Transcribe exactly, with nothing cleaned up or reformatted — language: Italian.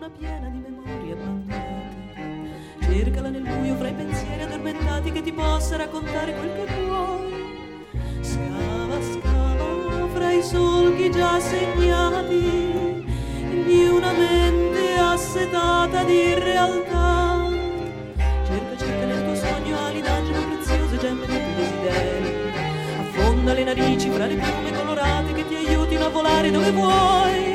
piena di memorie abbandonate. Cercala nel buio fra i pensieri addormentati che ti possa raccontare quel che vuoi. Scava, scava fra i solchi già segnati di una mente assetata di realtà. Cerca, cerca nel tuo sogno ali d'angelo preziose, gemme dei tuoi desideri. Affonda le narici fra le piume colorate che ti aiutino a volare dove vuoi.